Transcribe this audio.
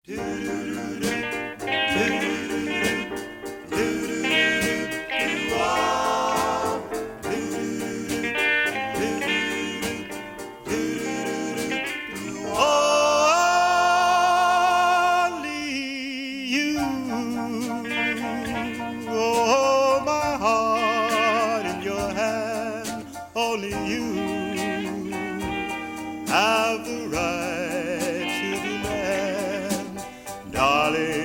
Oh, my heart in your hand, only you have the right to demand, darling.